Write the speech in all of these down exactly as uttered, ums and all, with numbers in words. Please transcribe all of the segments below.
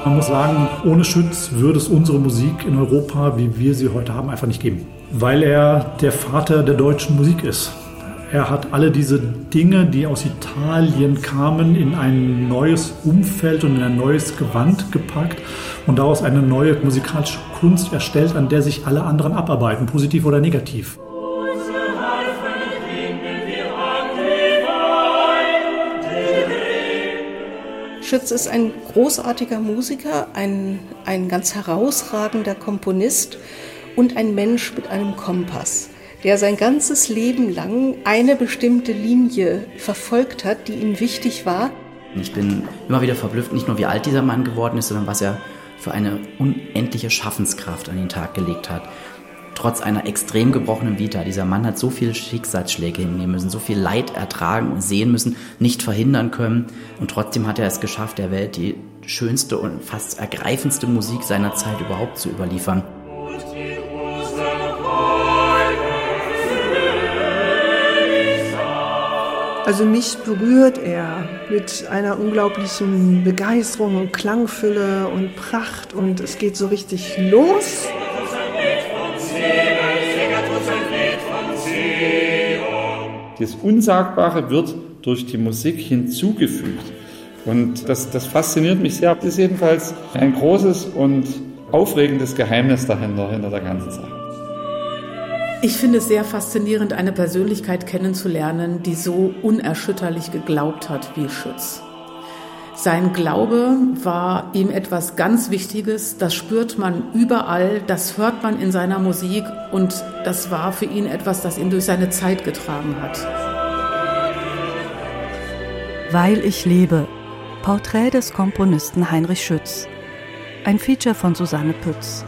Man muss sagen, ohne Schütz würde es unsere Musik in Europa, wie wir sie heute haben, einfach nicht geben. Weil er der Vater der deutschen Musik ist. Er hat alle diese Dinge, die aus Italien kamen, in ein neues Umfeld und in ein neues Gewand gepackt und daraus eine neue musikalische Kunst erstellt, an der sich alle anderen abarbeiten, positiv oder negativ. Schütz ist ein großartiger Musiker, ein, ein ganz herausragender Komponist und ein Mensch mit einem Kompass, der sein ganzes Leben lang eine bestimmte Linie verfolgt hat, die ihm wichtig war. Ich bin immer wieder verblüfft, nicht nur wie alt dieser Mann geworden ist, sondern was er für eine unendliche Schaffenskraft an den Tag gelegt hat. Trotz einer extrem gebrochenen Vita. Dieser Mann hat so viele Schicksalsschläge hinnehmen müssen, so viel Leid ertragen und sehen müssen, nicht verhindern können. Und trotzdem hat er es geschafft, der Welt die schönste und fast ergreifendste Musik seiner Zeit überhaupt zu überliefern. Also mich berührt er mit einer unglaublichen Begeisterung und Klangfülle und Pracht und es geht so richtig los. Das Unsagbare wird durch die Musik hinzugefügt. Und das, das fasziniert mich sehr. Das ist jedenfalls ein großes und aufregendes Geheimnis dahinter, hinter der ganzen Sache. Ich finde es sehr faszinierend, eine Persönlichkeit kennenzulernen, die so unerschütterlich geglaubt hat wie Schütz. Sein Glaube war ihm etwas ganz Wichtiges, das spürt man überall, das hört man in seiner Musik und das war für ihn etwas, das ihn durch seine Zeit getragen hat. Weil ich lebe. Porträt des Komponisten Heinrich Schütz. Ein Feature von Susanne Pütz.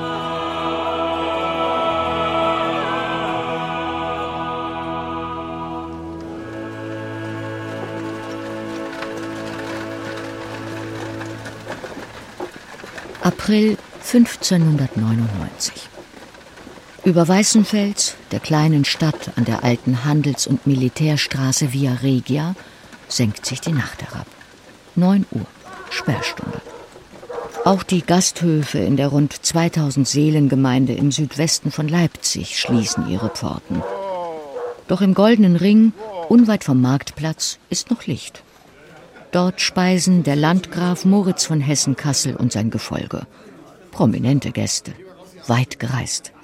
April fünfzehnhundertneunundneunzig. Über Weißenfels, der kleinen Stadt an der alten Handels- und Militärstraße Via Regia, senkt sich die Nacht herab. Neun Uhr, Sperrstunde. Auch die Gasthöfe in der rund zweitausend Seelengemeinde im Südwesten von Leipzig schließen ihre Pforten. Doch im Goldenen Ring, unweit vom Marktplatz, ist noch Licht. Dort speisen der Landgraf Moritz von Hessen-Kassel und sein Gefolge. Prominente Gäste, weit gereist.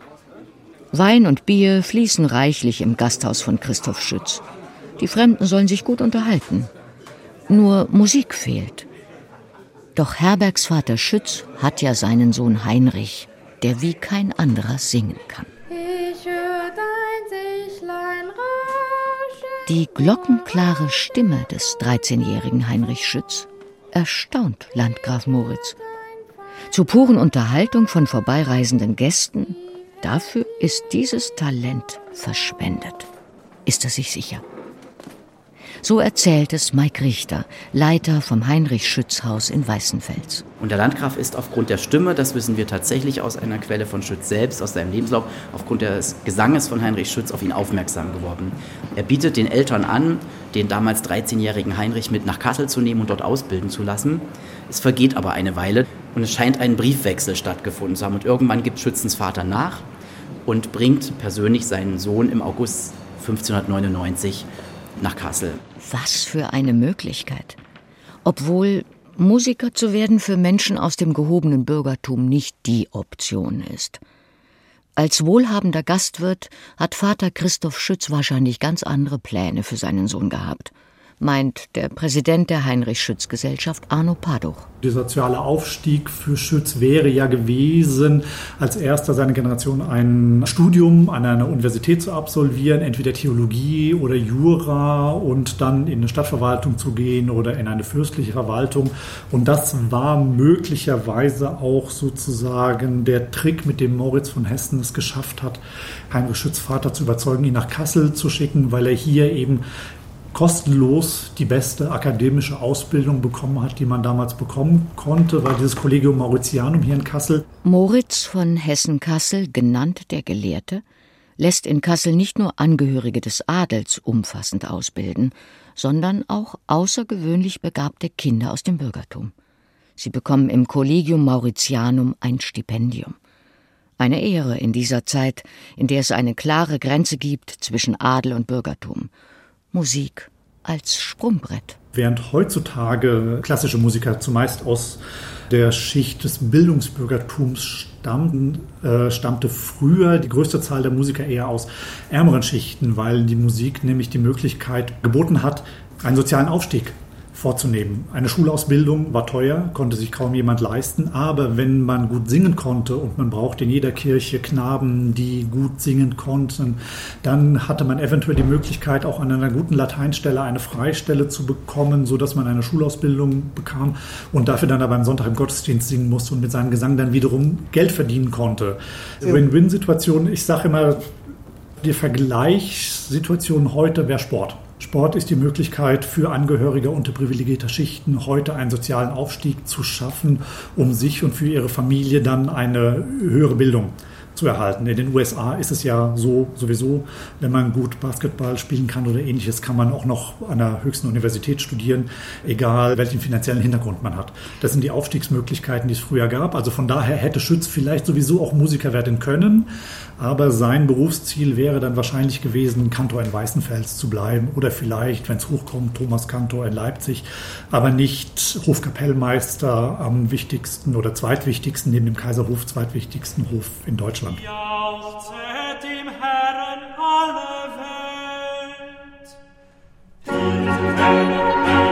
Wein und Bier fließen reichlich im Gasthaus von Christoph Schütz. Die Fremden sollen sich gut unterhalten. Nur Musik fehlt. Doch Herbergsvater Schütz hat ja seinen Sohn Heinrich, der wie kein anderer singen kann. Ich hör dein Sichlein rauschen. Die glockenklare Stimme des dreizehnjährigen Heinrich Schütz erstaunt Landgraf Moritz. Zur puren Unterhaltung von vorbeireisenden Gästen, dafür ist dieses Talent verschwendet. Ist er sich sicher? So erzählt es Mike Richter, Leiter vom Heinrich-Schütz-Haus in Weißenfels. Und der Landgraf ist aufgrund der Stimme, das wissen wir tatsächlich aus einer Quelle von Schütz selbst, aus seinem Lebenslauf, aufgrund des Gesanges von Heinrich Schütz auf ihn aufmerksam geworden. Er bietet den Eltern an, den damals dreizehnjährigen Heinrich mit nach Kassel zu nehmen und dort ausbilden zu lassen. Es vergeht aber eine Weile und es scheint ein Briefwechsel stattgefunden zu haben. Und irgendwann gibt Schützens Vater nach und bringt persönlich seinen Sohn im August fünfzehnhundertneunundneunzig nach Kassel. Was für eine Möglichkeit. Obwohl Musiker zu werden für Menschen aus dem gehobenen Bürgertum nicht die Option ist. Als wohlhabender Gastwirt hat Vater Christoph Schütz wahrscheinlich ganz andere Pläne für seinen Sohn gehabt, meint der Präsident der Heinrich-Schütz-Gesellschaft Arno Paduch. Der soziale Aufstieg für Schütz wäre ja gewesen, als erster seiner Generation ein Studium an einer Universität zu absolvieren, entweder Theologie oder Jura und dann in eine Stadtverwaltung zu gehen oder in eine fürstliche Verwaltung. Und das war möglicherweise auch sozusagen der Trick, mit dem Moritz von Hessen es geschafft hat, Heinrich Schütz Vater zu überzeugen, ihn nach Kassel zu schicken, weil er hier eben kostenlos die beste akademische Ausbildung bekommen hat, die man damals bekommen konnte, weil dieses Collegium Mauritianum hier in Kassel. Moritz von Hessen-Kassel, genannt der Gelehrte, lässt in Kassel nicht nur Angehörige des Adels umfassend ausbilden, sondern auch außergewöhnlich begabte Kinder aus dem Bürgertum. Sie bekommen im Collegium Mauritianum ein Stipendium. Eine Ehre in dieser Zeit, in der es eine klare Grenze gibt zwischen Adel und Bürgertum. Musik als Sprungbrett. Während heutzutage klassische Musiker zumeist aus der Schicht des Bildungsbürgertums stammten, äh, stammte früher die größte Zahl der Musiker eher aus ärmeren Schichten, weil die Musik nämlich die Möglichkeit geboten hat, einen sozialen Aufstieg vorzunehmen. Eine Schulausbildung war teuer, konnte sich kaum jemand leisten, aber wenn man gut singen konnte und man brauchte in jeder Kirche Knaben, die gut singen konnten, dann hatte man eventuell die Möglichkeit, auch an einer guten Lateinstelle eine Freistelle zu bekommen, sodass man eine Schulausbildung bekam und dafür dann aber am Sonntag im Gottesdienst singen musste und mit seinem Gesang dann wiederum Geld verdienen konnte. Ja. Win-Win-Situation, ich sage immer, die Vergleichssituation heute wäre Sport. Sport ist die Möglichkeit für Angehörige unterprivilegierter Schichten, heute einen sozialen Aufstieg zu schaffen, um sich und für ihre Familie dann eine höhere Bildung zu erhalten. In den U S A ist es ja so sowieso, wenn man gut Basketball spielen kann oder ähnliches, kann man auch noch an der höchsten Universität studieren, egal welchen finanziellen Hintergrund man hat. Das sind die Aufstiegsmöglichkeiten, die es früher gab. Also von daher hätte Schütz vielleicht sowieso auch Musiker werden können, aber sein Berufsziel wäre dann wahrscheinlich gewesen, Kantor in Weißenfels zu bleiben oder vielleicht, wenn es hochkommt, Thomas Kantor in Leipzig, aber nicht Hofkapellmeister am wichtigsten oder zweitwichtigsten, neben dem Kaiserhof, zweitwichtigsten Hof in Deutschland. Jauchzet dem Herrn alle Welt.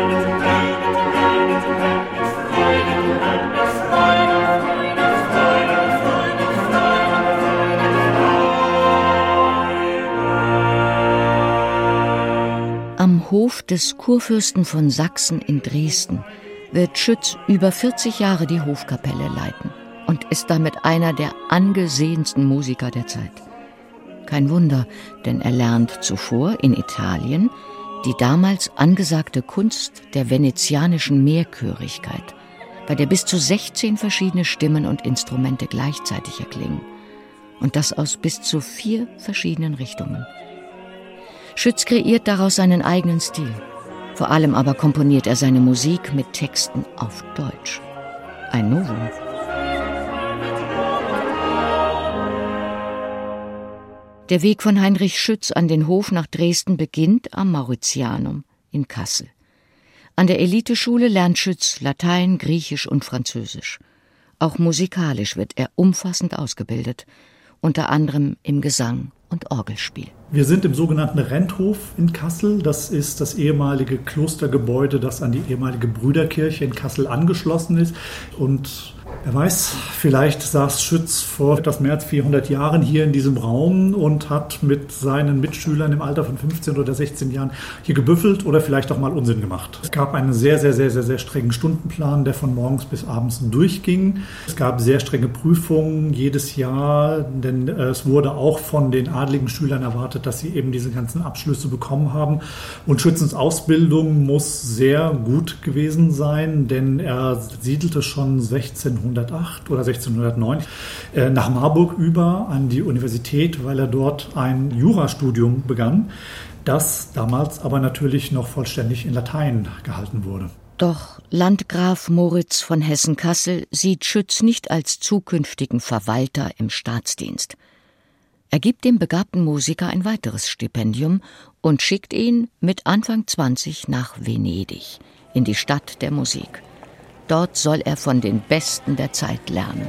Am Hof des Kurfürsten von Sachsen in Dresden wird Schütz über vierzig Jahre die Hofkapelle leiten und ist damit einer der angesehensten Musiker der Zeit. Kein Wunder, denn er lernt zuvor in Italien die damals angesagte Kunst der venezianischen Mehrchörigkeit, bei der bis zu sechzehn verschiedene Stimmen und Instrumente gleichzeitig erklingen. Und das aus bis zu vier verschiedenen Richtungen. Schütz kreiert daraus seinen eigenen Stil. Vor allem aber komponiert er seine Musik mit Texten auf Deutsch. Ein Novum. Der Weg von Heinrich Schütz an den Hof nach Dresden beginnt am Mauritianum in Kassel. An der Eliteschule lernt Schütz Latein, Griechisch und Französisch. Auch musikalisch wird er umfassend ausgebildet, unter anderem im Gesang und Orgelspiel. Wir sind im sogenannten Renthof in Kassel. Das ist das ehemalige Klostergebäude, das an die ehemalige Brüderkirche in Kassel angeschlossen ist. Und wer weiß, vielleicht saß Schütz vor etwas mehr als vierhundert Jahren hier in diesem Raum und hat mit seinen Mitschülern im Alter von fünfzehn oder sechzehn Jahren hier gebüffelt oder vielleicht auch mal Unsinn gemacht. Es gab einen sehr, sehr, sehr, sehr, sehr strengen Stundenplan, der von morgens bis abends durchging. Es gab sehr strenge Prüfungen jedes Jahr, denn es wurde auch von den adligen Schülern erwartet, dass sie eben diese ganzen Abschlüsse bekommen haben. Und Schützens Ausbildung muss sehr gut gewesen sein, denn er siedelte schon sechzehnhundertacht oder sechzehnhundertneun äh, nach Marburg über an die Universität, weil er dort ein Jurastudium begann, das damals aber natürlich noch vollständig in Latein gehalten wurde. Doch Landgraf Moritz von Hessen-Kassel sieht Schütz nicht als zukünftigen Verwalter im Staatsdienst. Er gibt dem begabten Musiker ein weiteres Stipendium und schickt ihn mit Anfang zwanzig nach Venedig, in die Stadt der Musik. Dort soll er von den Besten der Zeit lernen.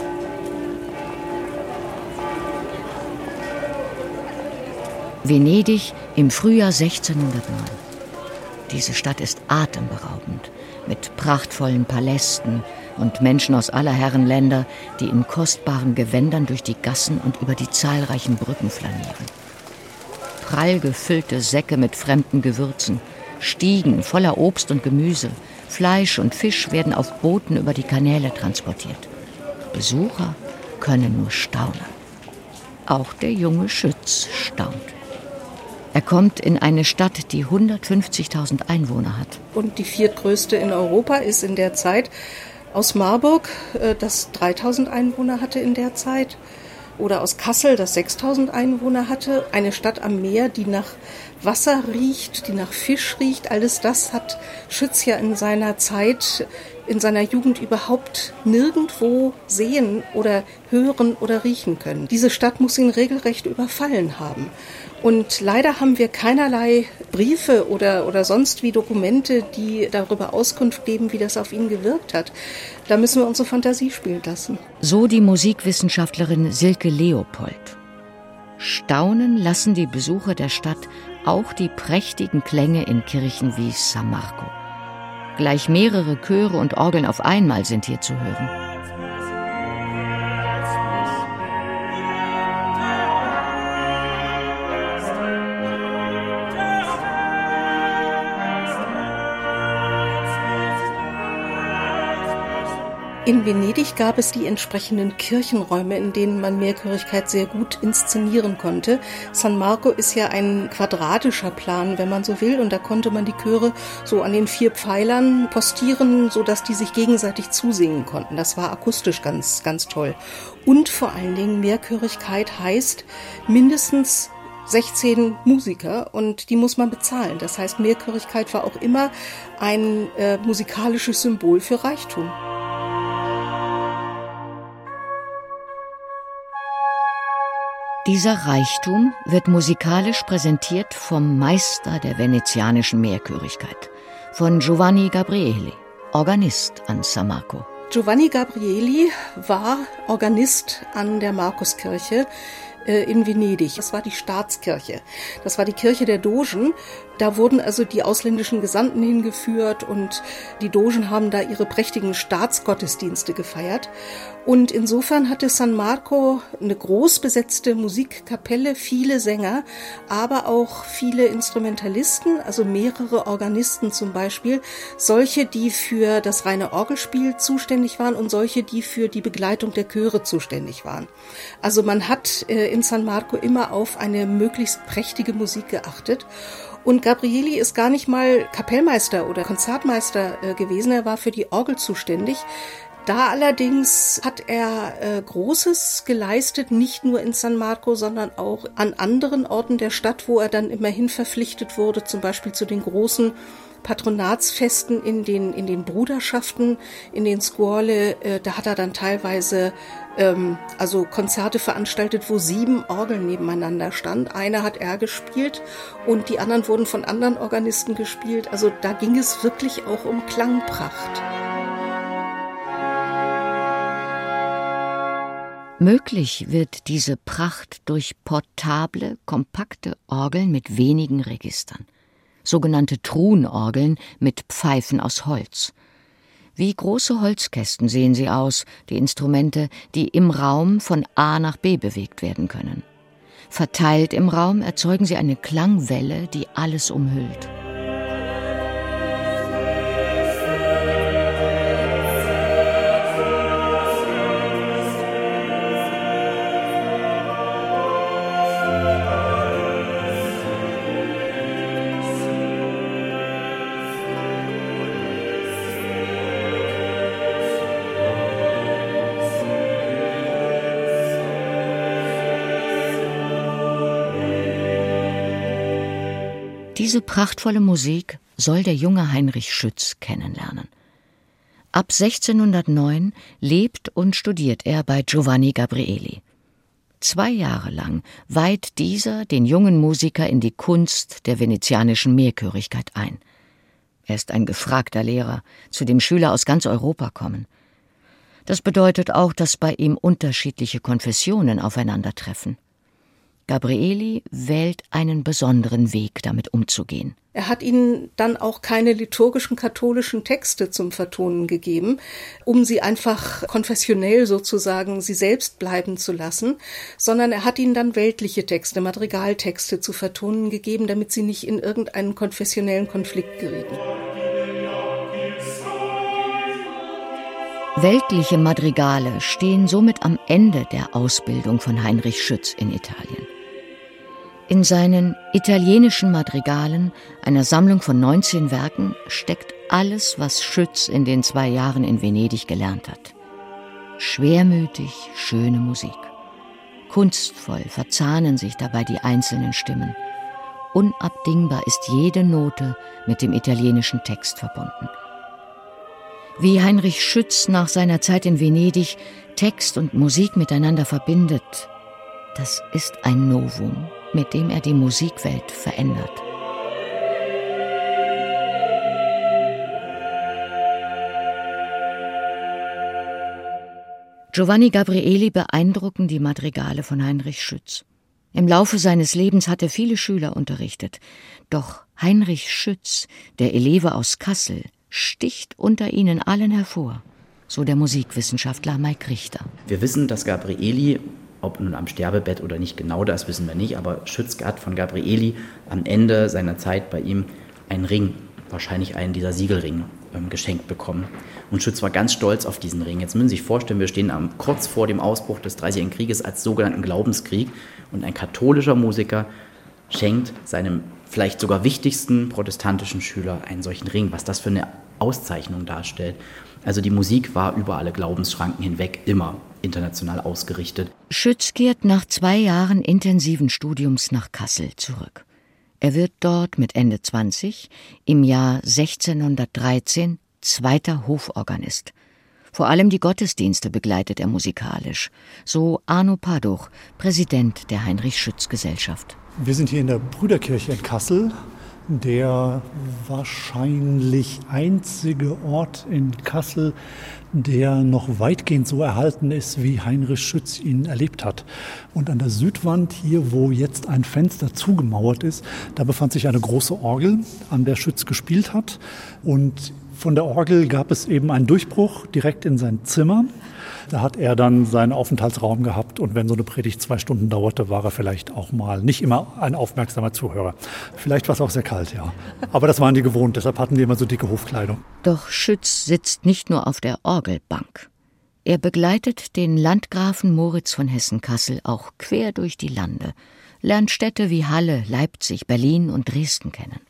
Venedig im Frühjahr sechzehnhundertneun. Diese Stadt ist atemberaubend, mit prachtvollen Palästen und Menschen aus aller Herren Länder, die in kostbaren Gewändern durch die Gassen und über die zahlreichen Brücken flanieren. Prall gefüllte Säcke mit fremden Gewürzen, Stiegen voller Obst und Gemüse, Fleisch und Fisch werden auf Booten über die Kanäle transportiert. Besucher können nur staunen. Auch der junge Schütz staunt. Er kommt in eine Stadt, die hundertfünfzigtausend Einwohner hat. Und die viertgrößte in Europa ist in der Zeit aus Marburg, das dreitausend Einwohner hatte in der Zeit. oder aus Kassel, das sechstausend Einwohner hatte. Eine Stadt am Meer, die nach Wasser riecht, die nach Fisch riecht. Alles das hat Schütz ja in seiner Zeit, in seiner Jugend überhaupt nirgendwo sehen oder hören oder riechen können. Diese Stadt muss ihn regelrecht überfallen haben. Und leider haben wir keinerlei Briefe oder, oder sonst wie Dokumente, die darüber Auskunft geben, wie das auf ihn gewirkt hat. Da müssen wir unsere Fantasie spielen lassen. So die Musikwissenschaftlerin Silke Leopold. Staunen lassen die Besucher der Stadt auch die prächtigen Klänge in Kirchen wie San Marco. Gleich mehrere Chöre und Orgeln auf einmal sind hier zu hören. In Venedig gab es die entsprechenden Kirchenräume, in denen man Mehrchörigkeit sehr gut inszenieren konnte. San Marco ist ja ein quadratischer Plan, wenn man so will, und da konnte man die Chöre so an den vier Pfeilern postieren, sodass die sich gegenseitig zusingen konnten. Das war akustisch ganz, ganz toll. Und vor allen Dingen Mehrchörigkeit heißt mindestens sechzehn Musiker, und die muss man bezahlen. Das heißt, Mehrchörigkeit war auch immer ein äh, musikalisches Symbol für Reichtum. Dieser Reichtum wird musikalisch präsentiert vom Meister der venezianischen Mehrchörigkeit, von Giovanni Gabrieli, Organist an San Marco. Giovanni Gabrieli war Organist an der Markuskirche in Venedig. Das war die Staatskirche. Das war die Kirche der Dogen. Da wurden also die ausländischen Gesandten hingeführt und die Dogen haben da ihre prächtigen Staatsgottesdienste gefeiert. Und insofern hatte San Marco eine groß besetzte Musikkapelle, viele Sänger, aber auch viele Instrumentalisten, also mehrere Organisten zum Beispiel, solche, die für das reine Orgelspiel zuständig waren und solche, die für die Begleitung der Chöre zuständig waren. Also man hat in San Marco immer auf eine möglichst prächtige Musik geachtet. Und Gabrieli ist gar nicht mal Kapellmeister oder Konzertmeister gewesen, er war für die Orgel zuständig. Da allerdings hat er äh, Großes geleistet, nicht nur in San Marco, sondern auch an anderen Orten der Stadt, wo er dann immerhin verpflichtet wurde, zum Beispiel zu den großen Patronatsfesten in den, in den Bruderschaften, in den Scuole. Äh, da hat er dann teilweise ähm, also Konzerte veranstaltet, wo sieben Orgeln nebeneinander stand. Eine hat er gespielt und die anderen wurden von anderen Organisten gespielt. Also da ging es wirklich auch um Klangpracht. Möglich wird diese Pracht durch portable, kompakte Orgeln mit wenigen Registern, sogenannte Truhenorgeln mit Pfeifen aus Holz. Wie große Holzkästen sehen sie aus, die Instrumente, die im Raum von A nach B bewegt werden können. Verteilt im Raum erzeugen sie eine Klangwelle, die alles umhüllt. Diese prachtvolle Musik soll der junge Heinrich Schütz kennenlernen. Ab sechzehnhundertneun lebt und studiert er bei Giovanni Gabrieli. Zwei Jahre lang weiht dieser den jungen Musiker in die Kunst der venezianischen Mehrchörigkeit ein. Er ist ein gefragter Lehrer, zu dem Schüler aus ganz Europa kommen. Das bedeutet auch, dass bei ihm unterschiedliche Konfessionen aufeinandertreffen. Gabrieli wählt einen besonderen Weg, damit umzugehen. Er hat ihnen dann auch keine liturgischen katholischen Texte zum Vertonen gegeben, um sie einfach konfessionell sozusagen sie selbst bleiben zu lassen, sondern er hat ihnen dann weltliche Texte, Madrigaltexte zu vertonen gegeben, damit sie nicht in irgendeinen konfessionellen Konflikt gerieten. Weltliche Madrigale stehen somit am Ende der Ausbildung von Heinrich Schütz in Italien. In seinen italienischen Madrigalen, einer Sammlung von neunzehn Werken, steckt alles, was Schütz in den zwei Jahren in Venedig gelernt hat. Schwermütig schöne Musik. Kunstvoll verzahnen sich dabei die einzelnen Stimmen. Unabdingbar ist jede Note mit dem italienischen Text verbunden. Wie Heinrich Schütz nach seiner Zeit in Venedig Text und Musik miteinander verbindet, das ist ein Novum, mit dem er die Musikwelt verändert. Giovanni Gabrieli beeindrucken die Madrigale von Heinrich Schütz. Im Laufe seines Lebens hat er viele Schüler unterrichtet. Doch Heinrich Schütz, der Eleve aus Kassel, sticht unter ihnen allen hervor, so der Musikwissenschaftler Maik Richter. Wir wissen, dass Gabrieli, ob nun am Sterbebett oder nicht genau, das wissen wir nicht, aber Schütz hat von Gabrieli am Ende seiner Zeit bei ihm einen Ring, wahrscheinlich einen dieser Siegelringe, ähm, geschenkt bekommen. Und Schütz war ganz stolz auf diesen Ring. Jetzt müssen Sie sich vorstellen, wir stehen am, kurz vor dem Ausbruch des Dreißigjährigen Krieges als sogenannten Glaubenskrieg und ein katholischer Musiker schenkt seinem vielleicht sogar wichtigsten protestantischen Schüler einen solchen Ring, was das für eine Auszeichnung darstellt. Also die Musik war über alle Glaubensschranken hinweg immer international ausgerichtet. Schütz kehrt nach zwei Jahren intensiven Studiums nach Kassel zurück. Er wird dort mit Ende zwanzig im Jahr sechzehnhundertdreizehn zweiter Hoforganist. Vor allem die Gottesdienste begleitet er musikalisch, so Arno Paduch, Präsident der Heinrich-Schütz-Gesellschaft. Wir sind hier in der Brüderkirche in Kassel, der wahrscheinlich einzige Ort in Kassel, der noch weitgehend so erhalten ist, wie Heinrich Schütz ihn erlebt hat. Und an der Südwand hier, wo jetzt ein Fenster zugemauert ist, da befand sich eine große Orgel, an der Schütz gespielt hat. Und von der Orgel gab es eben einen Durchbruch direkt in sein Zimmer. Da hat er dann seinen Aufenthaltsraum gehabt und wenn so eine Predigt zwei Stunden dauerte, war er vielleicht auch mal nicht immer ein aufmerksamer Zuhörer. Vielleicht war es auch sehr kalt, ja. Aber das waren die gewohnt, deshalb hatten wir immer so dicke Hofkleidung. Doch Schütz sitzt nicht nur auf der Orgelbank. Er begleitet den Landgrafen Moritz von Hessen-Kassel auch quer durch die Lande, lernt Städte wie Halle, Leipzig, Berlin und Dresden kennen.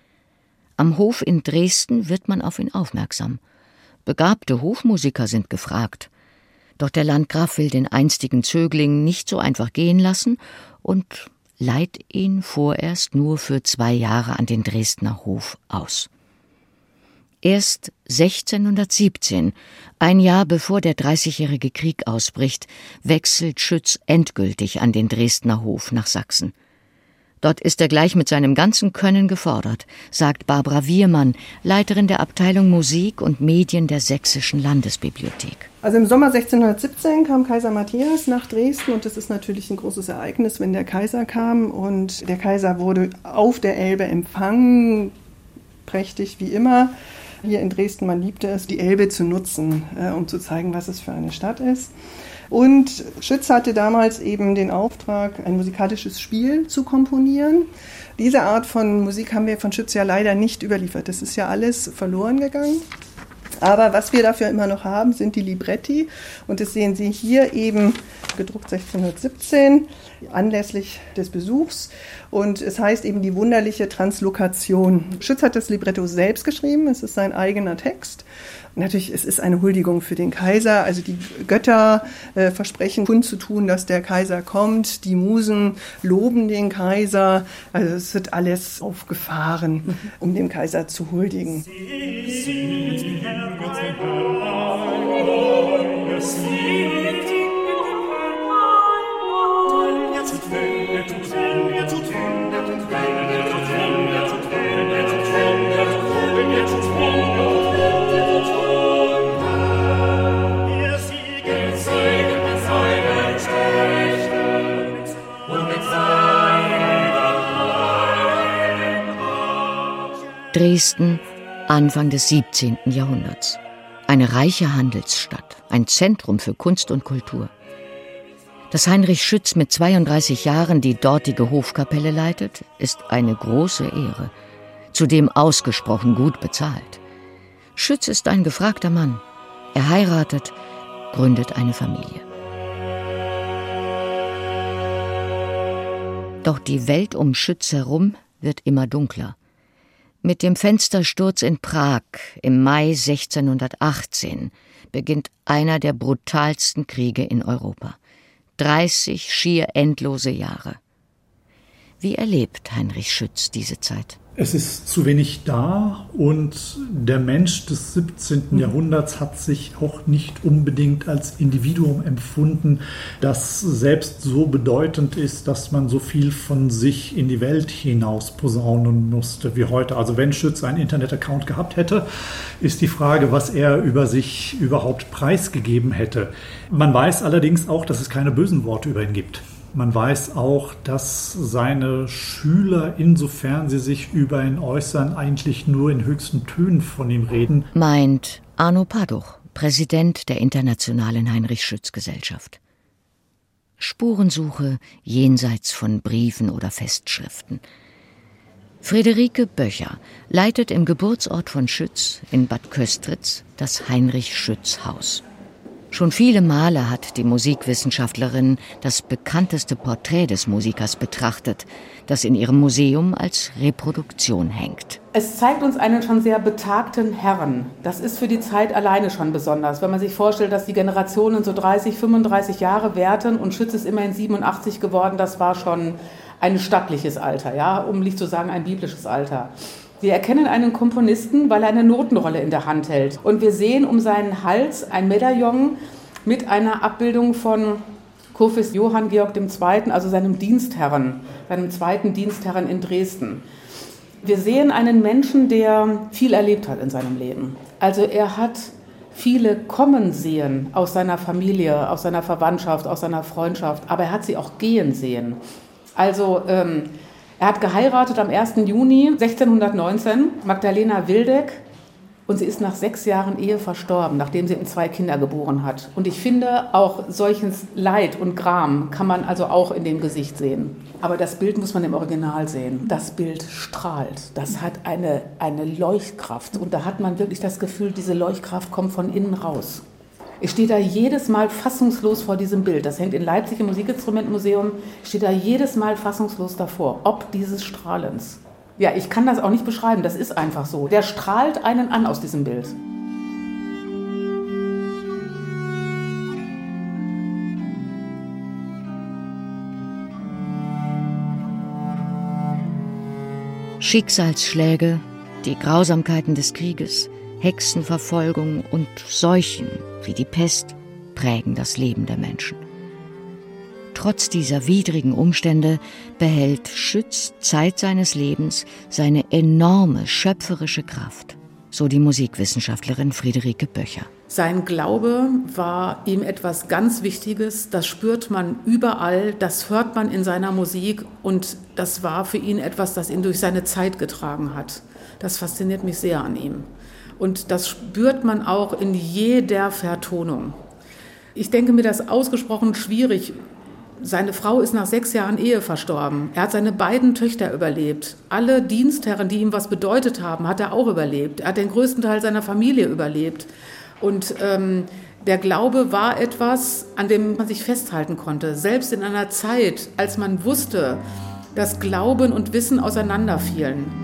Am Hof in Dresden wird man auf ihn aufmerksam. Begabte Hofmusiker sind gefragt. Doch der Landgraf will den einstigen Zögling nicht so einfach gehen lassen und leiht ihn vorerst nur für zwei Jahre an den Dresdner Hof aus. Erst sechzehnhundertsiebzehn, ein Jahr bevor der Dreißigjährige Krieg ausbricht, wechselt Schütz endgültig an den Dresdner Hof nach Sachsen. Dort ist er gleich mit seinem ganzen Können gefordert, sagt Barbara Wiermann, Leiterin der Abteilung Musik und Medien der Sächsischen Landesbibliothek. Also im Sommer sechzehnhundertsiebzehn kam Kaiser Matthias nach Dresden und das ist natürlich ein großes Ereignis, wenn der Kaiser kam. Und der Kaiser wurde auf der Elbe empfangen, prächtig wie immer. Hier in Dresden, man liebte es, die Elbe zu nutzen, äh, um zu zeigen, was es für eine Stadt ist. Und Schütz hatte damals eben den Auftrag, ein musikalisches Spiel zu komponieren. Diese Art von Musik haben wir von Schütz ja leider nicht überliefert. Das ist ja alles verloren gegangen. Aber was wir dafür immer noch haben, sind die Libretti. Und das sehen Sie hier eben gedruckt sechzehnhundertsiebzehn, anlässlich des Besuchs. Und es heißt eben die wunderliche Translokation. Schütz hat das Libretto selbst geschrieben, es ist sein eigener Text. Und natürlich, es ist eine Huldigung für den Kaiser. Also die Götter äh, versprechen kundzutun, dass der Kaiser kommt. Die Musen loben den Kaiser. Also es wird alles aufgefahren, um dem Kaiser zu huldigen. Dresden, Anfang des siebzehnten Jahrhunderts. Eine reiche Handelsstadt, ein Zentrum für Kunst und Kultur. Dass Heinrich Schütz mit zweiunddreißig Jahren die dortige Hofkapelle leitet, ist eine große Ehre, zudem ausgesprochen gut bezahlt. Schütz ist ein gefragter Mann. Er heiratet, gründet eine Familie. Doch die Welt um Schütz herum wird immer dunkler. Mit dem Fenstersturz in Prag im Mai sechzehnhundertachtzehn beginnt einer der brutalsten Kriege in Europa. dreißig schier endlose Jahre. Wie erlebt Heinrich Schütz diese Zeit? Es ist zu wenig da und der Mensch des siebzehnten Jahrhunderts hat sich auch nicht unbedingt als Individuum empfunden, das selbst so bedeutend ist, dass man so viel von sich in die Welt hinaus posaunen musste wie heute. Also wenn Schütz einen Internet-Account gehabt hätte, ist die Frage, was er über sich überhaupt preisgegeben hätte. Man weiß allerdings auch, dass es keine bösen Worte über ihn gibt. Man weiß auch, dass seine Schüler, insofern sie sich über ihn äußern, eigentlich nur in höchsten Tönen von ihm reden. Meint Arno Paduch, Präsident der Internationalen Heinrich-Schütz-Gesellschaft. Spurensuche jenseits von Briefen oder Festschriften. Friederike Böcher leitet im Geburtsort von Schütz in Bad Köstritz das Heinrich-Schütz-Haus. Schon viele Male hat die Musikwissenschaftlerin das bekannteste Porträt des Musikers betrachtet, das in ihrem Museum als Reproduktion hängt. Es zeigt uns einen schon sehr betagten Herrn. Das ist für die Zeit alleine schon besonders. Wenn man sich vorstellt, dass die Generationen so dreißig, fünfunddreißig Jahre währten und Schütz ist immerhin siebenundachtzig geworden, das war schon ein stattliches Alter, ja, um nicht zu sagen ein biblisches Alter. Wir erkennen einen Komponisten, weil er eine Notenrolle in der Hand hält. Und wir sehen um seinen Hals ein Medaillon mit einer Abbildung von Kurfürst Johann Georg der Zweite., also seinem Dienstherren, seinem zweiten Dienstherren in Dresden. Wir sehen einen Menschen, der viel erlebt hat in seinem Leben. Also er hat viele kommen sehen aus seiner Familie, aus seiner Verwandtschaft, aus seiner Freundschaft, aber er hat sie auch gehen sehen. Also ähm, er hat geheiratet am ersten Juni sechzehnhundertneunzehn, Magdalena Wildeck, und sie ist nach sechs Jahren Ehe verstorben, nachdem sie ihm zwei Kinder geboren hat. Und ich finde, auch solches Leid und Gram kann man also auch in dem Gesicht sehen. Aber das Bild muss man im Original sehen. Das Bild strahlt, das hat eine, eine Leuchtkraft. Und da hat man wirklich das Gefühl, diese Leuchtkraft kommt von innen raus. Ich stehe da jedes Mal fassungslos vor diesem Bild. Das hängt in Leipzig im Musikinstrumentenmuseum. Ich stehe da jedes Mal fassungslos davor, ob dieses Strahlens. Ja, ich kann das auch nicht beschreiben, das ist einfach so. Der strahlt einen an aus diesem Bild. Schicksalsschläge, die Grausamkeiten des Krieges, Hexenverfolgung und Seuchen wie die Pest prägen das Leben der Menschen. Trotz dieser widrigen Umstände behält Schütz Zeit seines Lebens seine enorme schöpferische Kraft, so die Musikwissenschaftlerin Friederike Böcher. Sein Glaube war ihm etwas ganz Wichtiges, das spürt man überall, das hört man in seiner Musik und das war für ihn etwas, das ihn durch seine Zeit getragen hat. Das fasziniert mich sehr an ihm. Und das spürt man auch in jeder Vertonung. Ich denke mir, das ist ausgesprochen schwierig. Seine Frau ist nach sechs Jahren Ehe verstorben. Er hat seine beiden Töchter überlebt. Alle Dienstherren, die ihm was bedeutet haben, hat er auch überlebt. Er hat den größten Teil seiner Familie überlebt. Und ähm, der Glaube war etwas, an dem man sich festhalten konnte. Selbst in einer Zeit, als man wusste, dass Glauben und Wissen auseinanderfielen.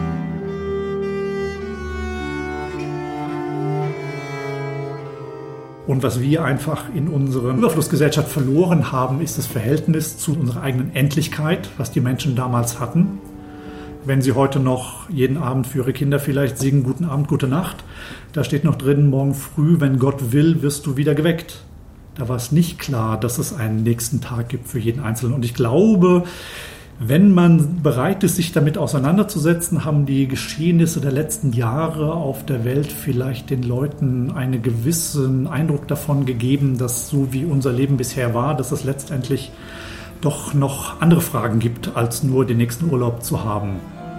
Und was wir einfach in unserer Überflussgesellschaft verloren haben, ist das Verhältnis zu unserer eigenen Endlichkeit, was die Menschen damals hatten. Wenn sie heute noch jeden Abend für ihre Kinder vielleicht singen, guten Abend, gute Nacht, da steht noch drin, morgen früh, wenn Gott will, wirst du wieder geweckt. Da war es nicht klar, dass es einen nächsten Tag gibt für jeden Einzelnen. Und ich glaube, wenn man bereit ist, sich damit auseinanderzusetzen, haben die Geschehnisse der letzten Jahre auf der Welt vielleicht den Leuten einen gewissen Eindruck davon gegeben, dass so wie unser Leben bisher war, dass es letztendlich doch noch andere Fragen gibt, als nur den nächsten Urlaub zu haben.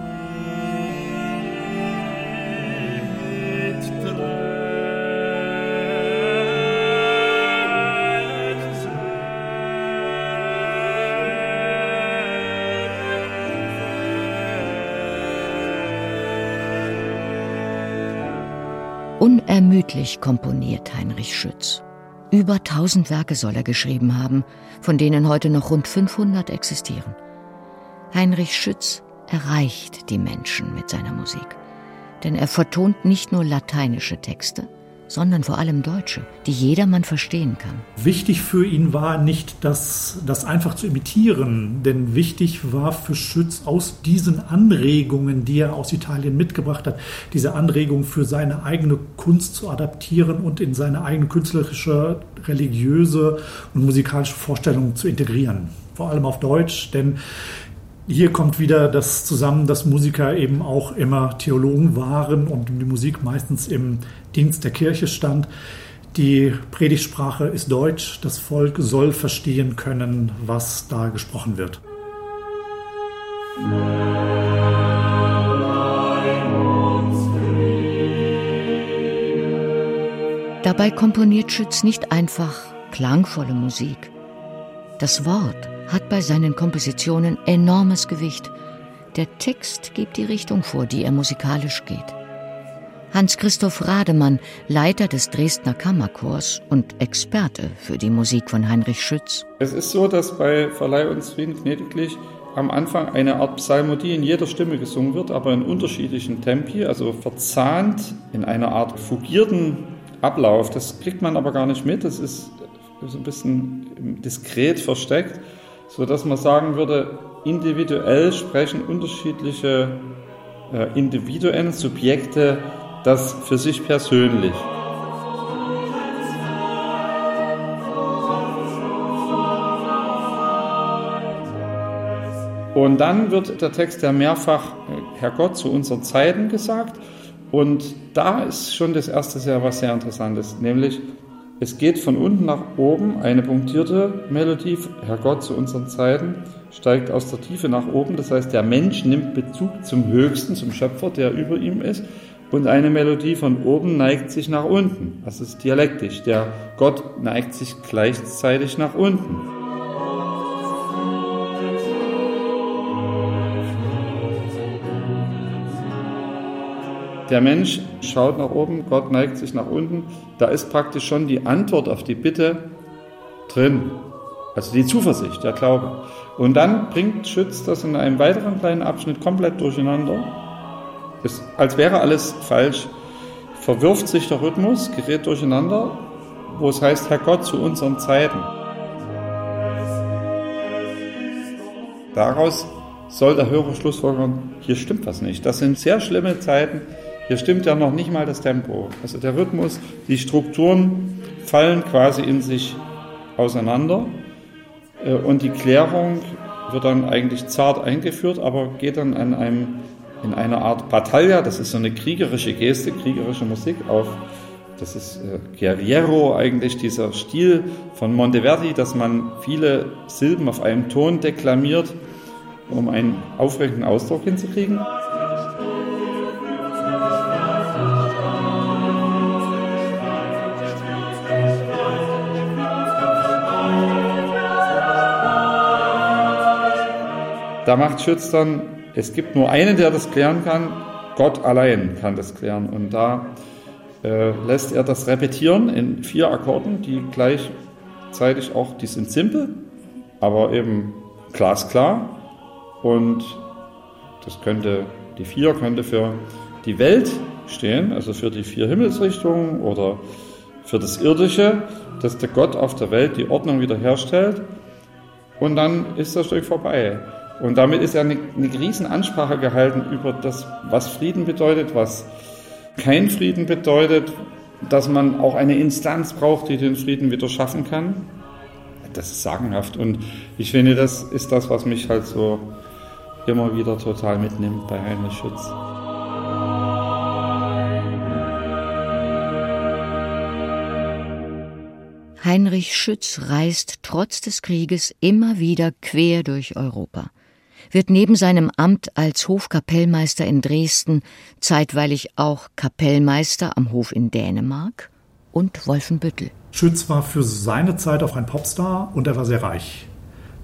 Unermüdlich komponiert Heinrich Schütz. Über tausend Werke soll er geschrieben haben, von denen heute noch rund fünfhundert existieren. Heinrich Schütz erreicht die Menschen mit seiner Musik. Denn er vertont nicht nur lateinische Texte, sondern vor allem deutsche, die jedermann verstehen kann. Wichtig für ihn war nicht, das, das einfach zu imitieren, denn wichtig war für Schütz aus diesen Anregungen, die er aus Italien mitgebracht hat, diese Anregung für seine eigene Kunst zu adaptieren und in seine eigene künstlerische, religiöse und musikalische Vorstellung zu integrieren. Vor allem auf Deutsch, denn hier kommt wieder das zusammen, dass Musiker eben auch immer Theologen waren und die Musik meistens im Dienst der Kirche stand. Die Predigtsprache ist Deutsch, das Volk soll verstehen können, was da gesprochen wird. Dabei komponiert Schütz nicht einfach klangvolle Musik. Das Wort hat bei seinen Kompositionen enormes Gewicht. Der Text gibt die Richtung vor, die er musikalisch geht. Hans-Christoph Rademann, Leiter des Dresdner Kammerchors und Experte für die Musik von Heinrich Schütz. Es ist so, dass bei Verleih uns Frieden gnädiglich am Anfang eine Art Psalmodie in jeder Stimme gesungen wird, aber in unterschiedlichen Tempi, also verzahnt in einer Art fugierten Ablauf. Das kriegt man aber gar nicht mit, das ist so ein bisschen diskret versteckt, sodass man sagen würde, individuell sprechen unterschiedliche äh, Individuen, Subjekte das für sich persönlich. Und dann wird der Text ja mehrfach Herrgott zu unseren Zeiten gesagt. Und da ist schon das erste sehr was sehr Interessantes, nämlich es geht von unten nach oben, eine punktierte Melodie, Herrgott zu unseren Zeiten, steigt aus der Tiefe nach oben. Das heißt, der Mensch nimmt Bezug zum Höchsten, zum Schöpfer, der über ihm ist. Und eine Melodie von oben neigt sich nach unten. Das ist dialektisch. Der Gott neigt sich gleichzeitig nach unten. Der Mensch schaut nach oben, Gott neigt sich nach unten. Da ist praktisch schon die Antwort auf die Bitte drin. Also die Zuversicht, der Glaube. Und dann bringt Schütz das in einem weiteren kleinen Abschnitt komplett durcheinander. Es, als wäre alles falsch. Verwirft sich der Rhythmus, gerät durcheinander, wo es heißt, Herrgott zu unseren Zeiten. Daraus soll der Hörer schlussfolgern, hier stimmt was nicht. Das sind sehr schlimme Zeiten. Hier stimmt ja noch nicht mal das Tempo. Also der Rhythmus, die Strukturen fallen quasi in sich auseinander und die Klärung wird dann eigentlich zart eingeführt, aber geht dann an einem, in einer Art Battaglia, das ist so eine kriegerische Geste, kriegerische Musik auf, das ist äh, Guerriero eigentlich, dieser Stil von Monteverdi, dass man viele Silben auf einem Ton deklamiert, um einen aufregenden Ausdruck hinzukriegen. Da macht Schütz dann, es gibt nur einen, der das klären kann, Gott allein kann das klären. Und da äh, lässt er das repetieren in vier Akkorden, die gleichzeitig auch, die sind simpel, aber eben glasklar. Und das könnte, die vier könnte für die Welt stehen, also für die vier Himmelsrichtungen oder für das Irdische, dass der Gott auf der Welt die Ordnung wiederherstellt. Und dann ist das Stück vorbei. Und damit ist ja eine, eine riesen Ansprache gehalten über das, was Frieden bedeutet, was kein Frieden bedeutet, dass man auch eine Instanz braucht, die den Frieden wieder schaffen kann. Das ist sagenhaft. Und ich finde, das ist das, was mich halt so immer wieder total mitnimmt bei Heinrich Schütz. Heinrich Schütz reist trotz des Krieges immer wieder quer durch Europa, wird neben seinem Amt als Hofkapellmeister in Dresden zeitweilig auch Kapellmeister am Hof in Dänemark und Wolfenbüttel. Schütz war für seine Zeit auch ein Popstar und er war sehr reich.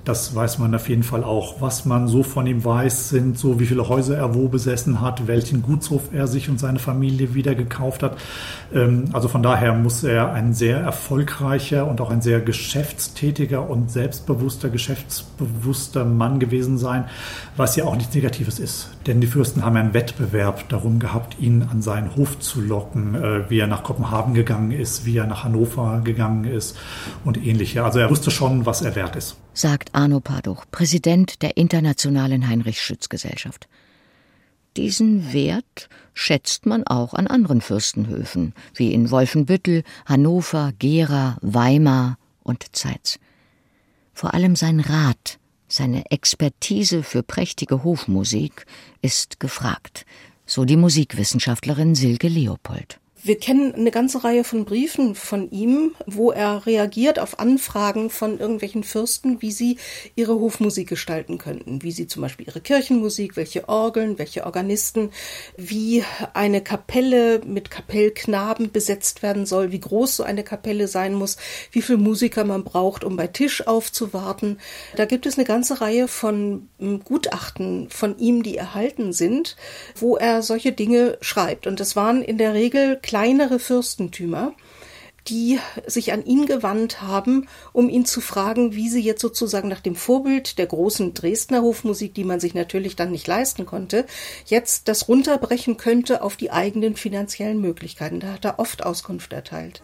Das weiß man auf jeden Fall auch. Was man so von ihm weiß, sind so, wie viele Häuser er wo besessen hat, welchen Gutshof er sich und seine Familie wieder gekauft hat. Also von daher muss er ein sehr erfolgreicher und auch ein sehr geschäftstätiger und selbstbewusster, geschäftsbewusster Mann gewesen sein, was ja auch nichts Negatives ist. Denn die Fürsten haben einen Wettbewerb darum gehabt, ihn an seinen Hof zu locken, wie er nach Kopenhagen gegangen ist, wie er nach Hannover gegangen ist und ähnliche. Also er wusste schon, was er wert ist. Sagt Arno Paduch, Präsident der Internationalen Heinrich-Schütz-Gesellschaft. Diesen Wert schätzt man auch an anderen Fürstenhöfen, wie in Wolfenbüttel, Hannover, Gera, Weimar und Zeitz. Vor allem sein Rat, seine Expertise für prächtige Hofmusik ist gefragt, so die Musikwissenschaftlerin Silke Leopold. Wir kennen eine ganze Reihe von Briefen von ihm, wo er reagiert auf Anfragen von irgendwelchen Fürsten, wie sie ihre Hofmusik gestalten könnten. Wie sie zum Beispiel ihre Kirchenmusik, welche Orgeln, welche Organisten, wie eine Kapelle mit Kapellknaben besetzt werden soll, wie groß so eine Kapelle sein muss, wie viele Musiker man braucht, um bei Tisch aufzuwarten. Da gibt es eine ganze Reihe von Gutachten von ihm, die erhalten sind, wo er solche Dinge schreibt. Und das waren in der Regel kleinere Fürstentümer, die sich an ihn gewandt haben, um ihn zu fragen, wie sie jetzt sozusagen nach dem Vorbild der großen Dresdner Hofmusik, die man sich natürlich dann nicht leisten konnte, jetzt das runterbrechen könnte auf die eigenen finanziellen Möglichkeiten. Da hat er oft Auskunft erteilt.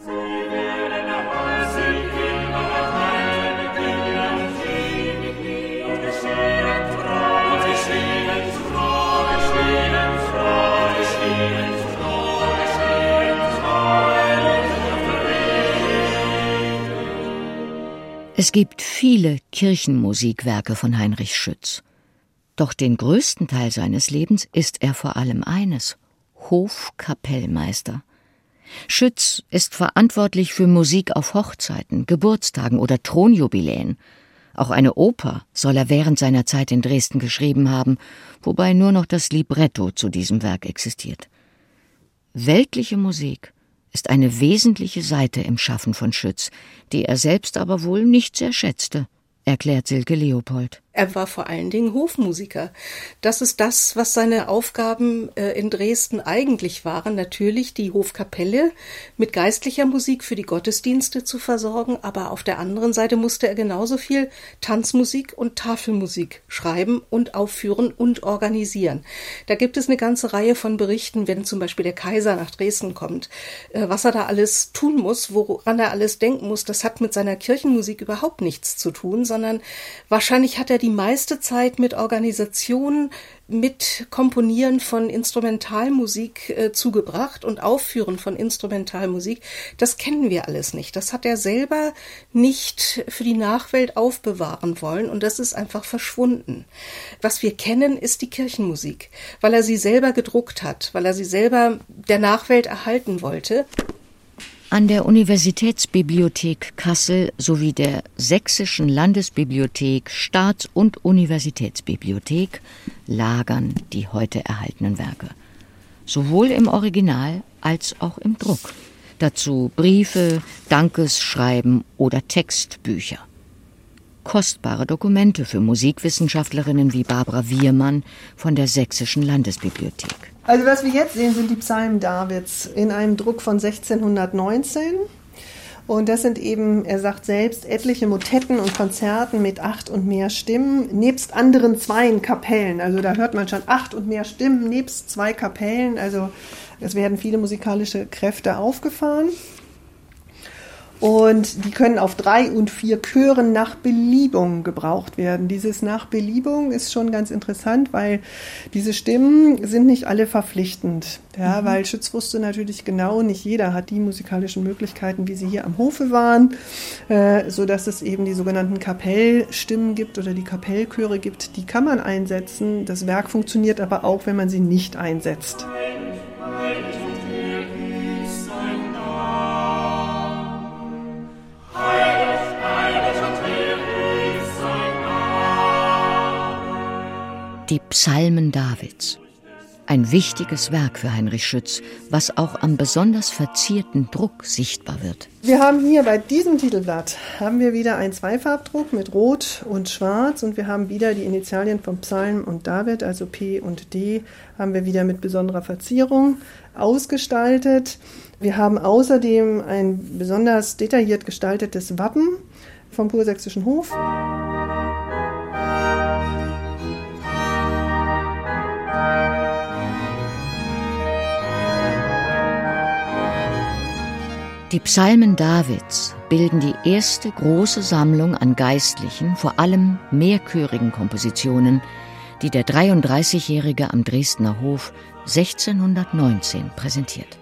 Es gibt viele Kirchenmusikwerke von Heinrich Schütz. Doch den größten Teil seines Lebens ist er vor allem eines: Hofkapellmeister. Schütz ist verantwortlich für Musik auf Hochzeiten, Geburtstagen oder Thronjubiläen. Auch eine Oper soll er während seiner Zeit in Dresden geschrieben haben, wobei nur noch das Libretto zu diesem Werk existiert. Weltliche Musik ist eine wesentliche Seite im Schaffen von Schütz, die er selbst aber wohl nicht sehr schätzte, erklärt Silke Leopold. Er war vor allen Dingen Hofmusiker. Das ist das, was seine Aufgaben äh, in Dresden eigentlich waren. Natürlich die Hofkapelle mit geistlicher Musik für die Gottesdienste zu versorgen, aber auf der anderen Seite musste er genauso viel Tanzmusik und Tafelmusik schreiben und aufführen und organisieren. Da gibt es eine ganze Reihe von Berichten, wenn zum Beispiel der Kaiser nach Dresden kommt, äh, was er da alles tun muss, woran er alles denken muss. Das hat mit seiner Kirchenmusik überhaupt nichts zu tun, sondern wahrscheinlich hat er die meiste Zeit mit Organisation, mit Komponieren von Instrumentalmusik äh, zugebracht und Aufführen von Instrumentalmusik. Das kennen wir alles nicht. Das hat er selber nicht für die Nachwelt aufbewahren wollen und das ist einfach verschwunden. Was wir kennen, ist die Kirchenmusik, weil er sie selber gedruckt hat, weil er sie selber der Nachwelt erhalten wollte. An der Universitätsbibliothek Kassel sowie der Sächsischen Landesbibliothek, Staats- und Universitätsbibliothek lagern die heute erhaltenen Werke. Sowohl im Original als auch im Druck. Dazu Briefe, Dankesschreiben oder Textbücher. Kostbare Dokumente für Musikwissenschaftlerinnen wie Barbara Wiermann von der Sächsischen Landesbibliothek. Also was wir jetzt sehen, sind die Psalmen Davids in einem Druck von sechzehnhundertneunzehn. Und das sind eben, er sagt selbst, etliche Motetten und Konzerten mit acht und mehr Stimmen, nebst anderen zweien Kapellen. Also da hört man schon acht und mehr Stimmen, nebst zwei Kapellen. Also es werden viele musikalische Kräfte aufgefahren. Und die können auf drei und vier Chören nach Beliebung gebraucht werden. Dieses nach Beliebung ist schon ganz interessant, weil diese Stimmen sind nicht alle verpflichtend. Ja, mhm. Weil Schütz wusste natürlich genau, nicht jeder hat die musikalischen Möglichkeiten, wie sie hier am Hofe waren, äh, sodass es eben die sogenannten Kapellstimmen gibt oder die Kapellchöre gibt. Die kann man einsetzen. Das Werk funktioniert aber auch, wenn man sie nicht einsetzt. Die Psalmen Davids. Ein wichtiges Werk für Heinrich Schütz, was auch am besonders verzierten Druck sichtbar wird. Wir haben hier bei diesem Titelblatt haben wir wieder einen Zweifarbdruck mit Rot und Schwarz und wir haben wieder die Initialien von Psalm und David, also P und D, haben wir wieder mit besonderer Verzierung ausgestaltet. Wir haben außerdem ein besonders detailliert gestaltetes Wappen vom Kursächsischen Hof. Die Psalmen Davids bilden die erste große Sammlung an geistlichen, vor allem mehrchörigen Kompositionen, die der dreiunddreißigjährige am Dresdner Hof sechzehnhundertneunzehn präsentiert.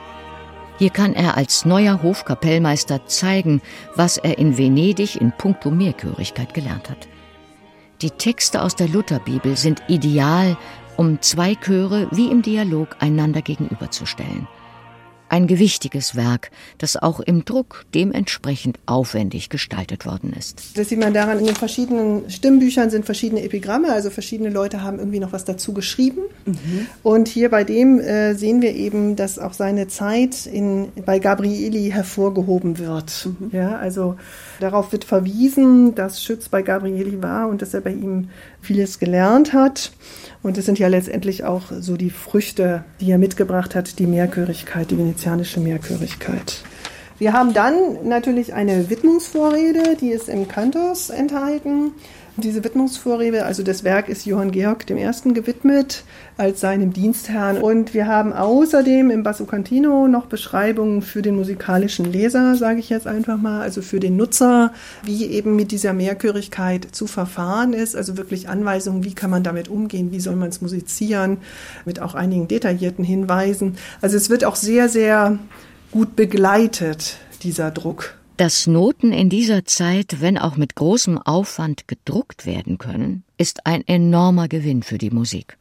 Hier kann er als neuer Hofkapellmeister zeigen, was er in Venedig in puncto Mehrchörigkeit gelernt hat. Die Texte aus der Lutherbibel sind ideal, um zwei Chöre wie im Dialog einander gegenüberzustellen. Ein gewichtiges Werk, das auch im Druck dementsprechend aufwendig gestaltet worden ist. Das sieht man daran, in den verschiedenen Stimmbüchern sind verschiedene Epigramme, also verschiedene Leute haben irgendwie noch was dazu geschrieben. Mhm. Und hier bei dem äh, sehen wir eben, dass auch seine Zeit in, bei Gabrieli hervorgehoben wird. Mhm. Ja, also darauf wird verwiesen, dass Schütz bei Gabrieli war und dass er bei ihm vieles gelernt hat. Und es sind ja letztendlich auch so die Früchte, die er mitgebracht hat, die Mehrchörigkeit, die venezianische Mehrchörigkeit. Wir haben dann natürlich eine Widmungsvorrede, die ist im Cantus enthalten. Diese Widmungsvorrede, also das Werk ist Johann Georg dem Ersten gewidmet als seinem Dienstherrn. Und wir haben außerdem im Basso Cantino noch Beschreibungen für den musikalischen Leser, sage ich jetzt einfach mal, also für den Nutzer, wie eben mit dieser Mehrchörigkeit zu verfahren ist. Also wirklich Anweisungen, wie kann man damit umgehen, wie soll man es musizieren, mit auch einigen detaillierten Hinweisen. Also es wird auch sehr, sehr gut begleitet, dieser Druck. Dass Noten in dieser Zeit, wenn auch mit großem Aufwand gedruckt werden können, ist ein enormer Gewinn für die Musik.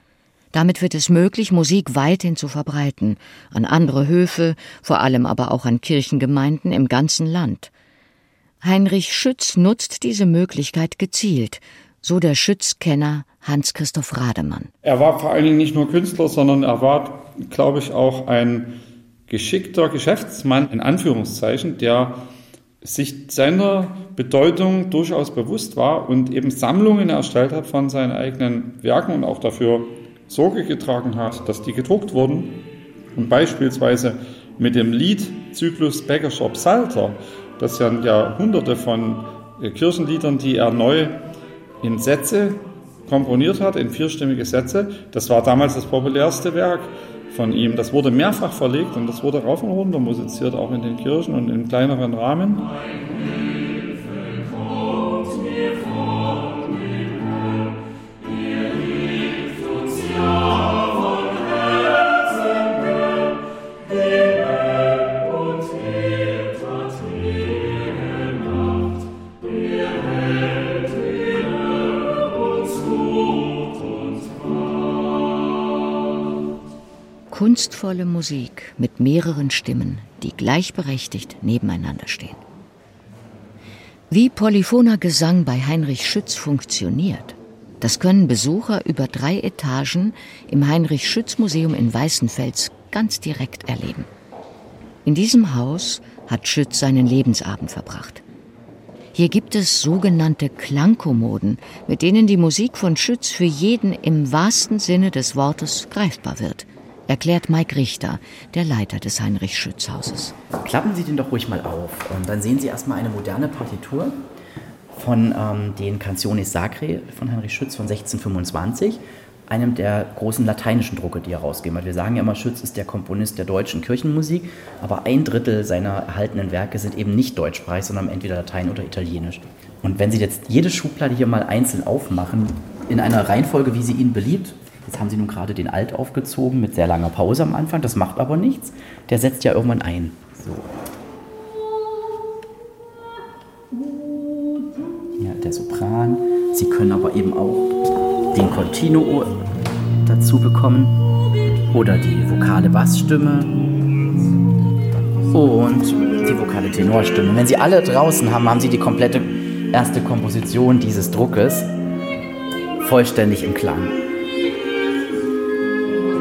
Damit wird es möglich, Musik weithin zu verbreiten, an andere Höfe, vor allem aber auch an Kirchengemeinden im ganzen Land. Heinrich Schütz nutzt diese Möglichkeit gezielt, so der Schütz-Kenner Hans-Christoph Rademann. Er war vor allen Dingen nicht nur Künstler, sondern er war, glaube ich, auch ein geschickter Geschäftsmann, in Anführungszeichen, der sich seiner Bedeutung durchaus bewusst war und eben Sammlungen erstellt hat von seinen eigenen Werken und auch dafür Sorge getragen hat, dass die gedruckt wurden. Und beispielsweise mit dem Liedzyklus Beck'scher Psalter, das sind ja hunderte von Kirchenliedern, die er neu in Sätze komponiert hat, in vierstimmige Sätze. Das war damals das populärste Werk von ihm. Das wurde mehrfach verlegt und das wurde rauf und runter musiziert, auch in den Kirchen und in kleineren Rahmen. Kunstvolle Musik mit mehreren Stimmen, die gleichberechtigt nebeneinander stehen. Wie polyphoner Gesang bei Heinrich Schütz funktioniert, das können Besucher über drei Etagen im Heinrich-Schütz-Museum in Weißenfels ganz direkt erleben. In diesem Haus hat Schütz seinen Lebensabend verbracht. Hier gibt es sogenannte Klangkommoden, mit denen die Musik von Schütz für jeden im wahrsten Sinne des Wortes greifbar wird, erklärt Mike Richter, der Leiter des Heinrich-Schütz-Hauses. Klappen Sie den doch ruhig mal auf. Und dann sehen Sie erstmal eine moderne Partitur von ähm, den Canciones Sacrae von Heinrich Schütz von sechzehnhundertfünfundzwanzig, einem der großen lateinischen Drucke, die er rausgegeben hat. Wir sagen ja immer, Schütz ist der Komponist der deutschen Kirchenmusik, aber ein Drittel seiner erhaltenen Werke sind eben nicht deutschsprachig, sondern entweder Latein oder Italienisch. Und wenn Sie jetzt jede Schublade hier mal einzeln aufmachen, in einer Reihenfolge, wie sie Ihnen beliebt, jetzt haben Sie nun gerade den Alt aufgezogen mit sehr langer Pause am Anfang, das macht aber nichts. Der setzt ja irgendwann ein. So. Hier der Sopran. Sie können aber eben auch den Continuo dazu bekommen oder die vokale Bassstimme und die vokale Tenorstimme. Wenn Sie alle draußen haben, haben Sie die komplette erste Komposition dieses Druckes vollständig im Klang.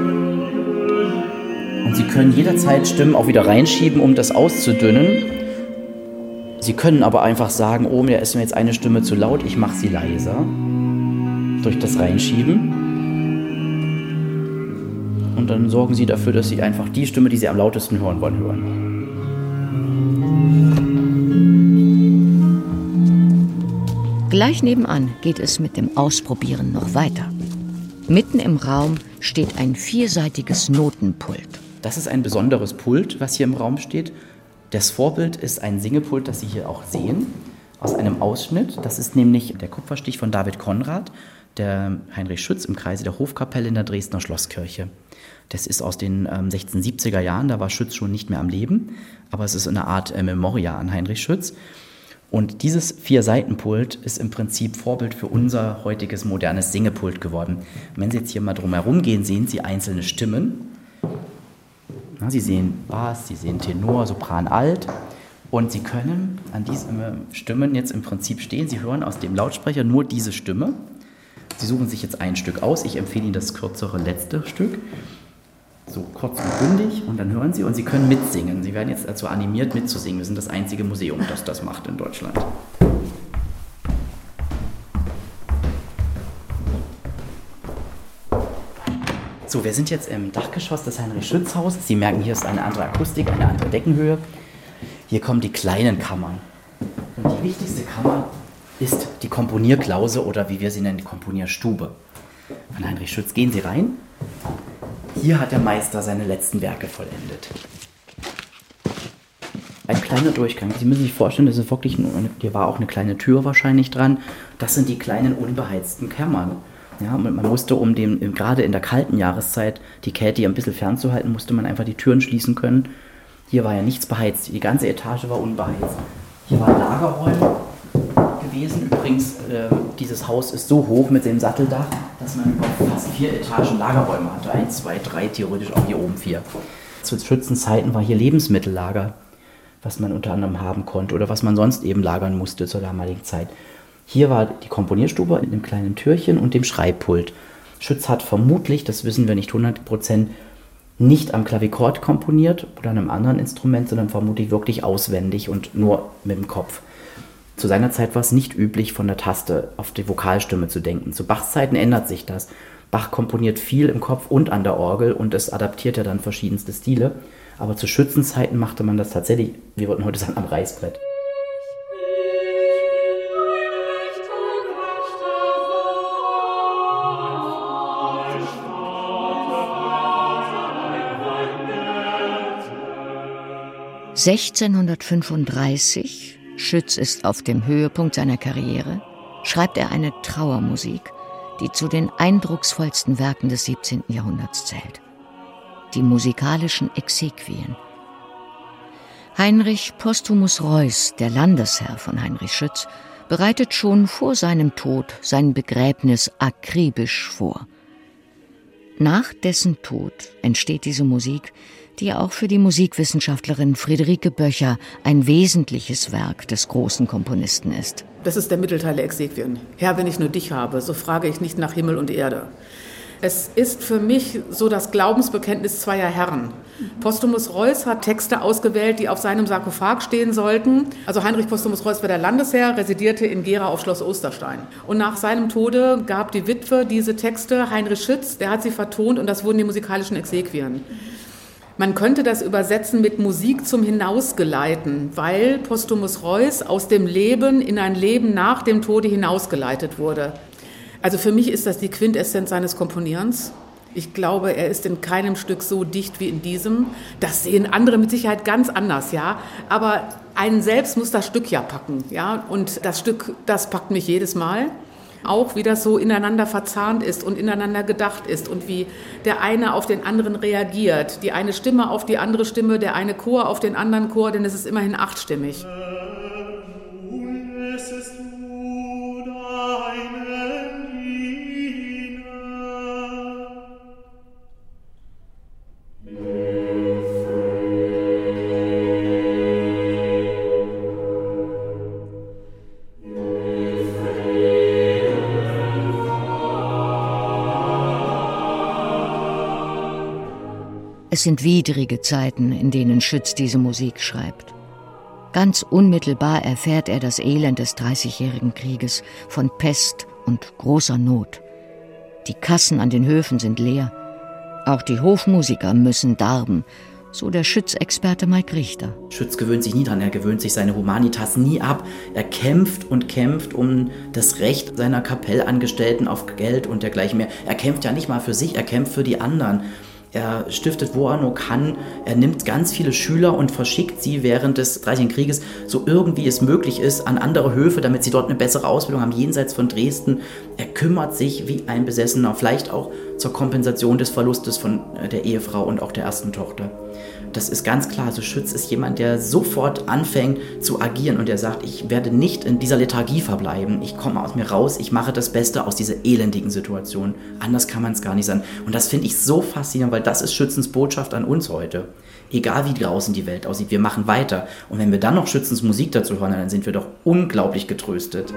Und Sie können jederzeit Stimmen auch wieder reinschieben, um das auszudünnen. Sie können aber einfach sagen, oh, mir ist mir jetzt eine Stimme zu laut, ich mache sie leiser. Durch das Reinschieben. Und dann sorgen Sie dafür, dass Sie einfach die Stimme, die Sie am lautesten hören wollen, hören. Gleich nebenan geht es mit dem Ausprobieren noch weiter. Mitten im Raum steht ein vierseitiges Notenpult. Das ist ein besonderes Pult, was hier im Raum steht. Das Vorbild ist ein Singepult, das Sie hier auch sehen, aus einem Ausschnitt. Das ist nämlich der Kupferstich von David Konrad, der Heinrich Schütz im Kreise der Hofkapelle in der Dresdner Schlosskirche. Das ist aus den ähm, sechzehnhundertsiebziger Jahren, da war Schütz schon nicht mehr am Leben, aber es ist eine Art äh, Memoria an Heinrich Schütz. Und dieses Vier-Seiten-Pult ist im Prinzip Vorbild für unser heutiges modernes Singepult geworden. Wenn Sie jetzt hier mal drum herum gehen, sehen Sie einzelne Stimmen. Na, Sie sehen Bass, Sie sehen Tenor, Sopran, Alt. Und Sie können an diesen Stimmen jetzt im Prinzip stehen. Sie hören aus dem Lautsprecher nur diese Stimme. Sie suchen sich jetzt ein Stück aus. Ich empfehle Ihnen das kürzere letzte Stück. So kurz und bündig, und dann hören Sie und Sie können mitsingen. Sie werden jetzt dazu animiert mitzusingen. Wir sind das einzige Museum, das das macht in Deutschland. So, wir sind jetzt im Dachgeschoss des Heinrich-Schütz-Hauses. Sie merken, hier ist eine andere Akustik, eine andere Deckenhöhe. Hier kommen die kleinen Kammern. Und die wichtigste Kammer ist die Komponierklause oder wie wir sie nennen, die Komponierstube. Von Heinrich Schütz gehen Sie rein. Hier hat der Meister seine letzten Werke vollendet. Ein kleiner Durchgang. Sie müssen sich vorstellen, das ist wirklich eine, hier war auch eine kleine Tür wahrscheinlich dran. Das sind die kleinen unbeheizten Kammern. Ja, man musste, um dem, gerade in der kalten Jahreszeit die Kälte hier ein bisschen fernzuhalten, musste man einfach die Türen schließen können. Hier war ja nichts beheizt. Die ganze Etage war unbeheizt. Hier waren Lagerräume gewesen. Übrigens, äh, dieses Haus ist so hoch mit dem Satteldach, dass man über fast vier Etagen Lagerräume hatte. Eins, zwei, drei, theoretisch auch hier oben vier. Zu Schützenzeiten war hier Lebensmittellager, was man unter anderem haben konnte oder was man sonst eben lagern musste zur damaligen Zeit. Hier war die Komponierstube mit einem kleinen Türchen und dem Schreibpult. Schütz hat vermutlich, das wissen wir nicht hundert Prozent, nicht am Klavichord komponiert oder an einem anderen Instrument, sondern vermutlich wirklich auswendig und nur mit dem Kopf. Zu seiner Zeit war es nicht üblich, von der Taste auf die Vokalstimme zu denken. Zu Bachs Zeiten ändert sich das. Bach komponiert viel im Kopf und an der Orgel und es adaptiert ja dann verschiedenste Stile. Aber zu Schützens Zeiten machte man das tatsächlich, wir würden heute sagen, am Reißbrett. sechzehnhundertfünfunddreißig, Schütz ist auf dem Höhepunkt seiner Karriere, schreibt er eine Trauermusik, die zu den eindrucksvollsten Werken des siebzehnten Jahrhunderts zählt. Die musikalischen Exequien. Heinrich Postumus Reuß, der Landesherr von Heinrich Schütz, bereitet schon vor seinem Tod sein Begräbnis akribisch vor. Nach dessen Tod entsteht diese Musik, die auch für die Musikwissenschaftlerin Friederike Böcher ein wesentliches Werk des großen Komponisten ist. Das ist der Mittelteil der Exequien. Herr, wenn ich nur dich habe, so frage ich nicht nach Himmel und Erde. Es ist für mich so das Glaubensbekenntnis zweier Herren. Postumus Reuß hat Texte ausgewählt, die auf seinem Sarkophag stehen sollten. Also Heinrich Postumus Reuß war der Landesherr, residierte in Gera auf Schloss Osterstein. Und nach seinem Tode gab die Witwe diese Texte Heinrich Schütz, der hat sie vertont und das wurden die musikalischen Exequien. Man könnte das übersetzen mit Musik zum Hinausgeleiten, weil Postumus Reuß aus dem Leben in ein Leben nach dem Tode hinausgeleitet wurde. Also für mich ist das die Quintessenz seines Komponierens. Ich glaube, er ist in keinem Stück so dicht wie in diesem. Das sehen andere mit Sicherheit ganz anders, ja. Aber einen selbst muss das Stück ja packen, ja. Und das Stück, das packt mich jedes Mal. Auch wie das so ineinander verzahnt ist und ineinander gedacht ist und wie der eine auf den anderen reagiert. Die eine Stimme auf die andere Stimme, der eine Chor auf den anderen Chor, denn es ist immerhin achtstimmig. Es sind widrige Zeiten, in denen Schütz diese Musik schreibt. Ganz unmittelbar erfährt er das Elend des Dreißigjährigen Krieges, von Pest und großer Not. Die Kassen an den Höfen sind leer. Auch die Hofmusiker müssen darben, so der Schütz-Experte Mike Richter. Schütz gewöhnt sich nie dran, er gewöhnt sich seine Humanitas nie ab. Er kämpft und kämpft um das Recht seiner Kapellangestellten auf Geld und dergleichen mehr. Er kämpft ja nicht mal für sich, er kämpft für die anderen. Er stiftet, wo er nur kann. Er nimmt ganz viele Schüler und verschickt sie während des Dreißigjährigen Krieges, so irgendwie es möglich ist, an andere Höfe, damit sie dort eine bessere Ausbildung haben, jenseits von Dresden. Er kümmert sich wie ein Besessener, vielleicht auch zur Kompensation des Verlustes von der Ehefrau und auch der ersten Tochter. Das ist ganz klar, also Schütz ist jemand, der sofort anfängt zu agieren und der sagt, ich werde nicht in dieser Lethargie verbleiben, ich komme aus mir raus, ich mache das Beste aus dieser elendigen Situation. Anders kann man es gar nicht sagen. Und das finde ich so faszinierend, weil das ist Schützens Botschaft an uns heute. Egal wie draußen die Welt aussieht, wir machen weiter. Und wenn wir dann noch Schützens Musik dazu hören, dann sind wir doch unglaublich getröstet.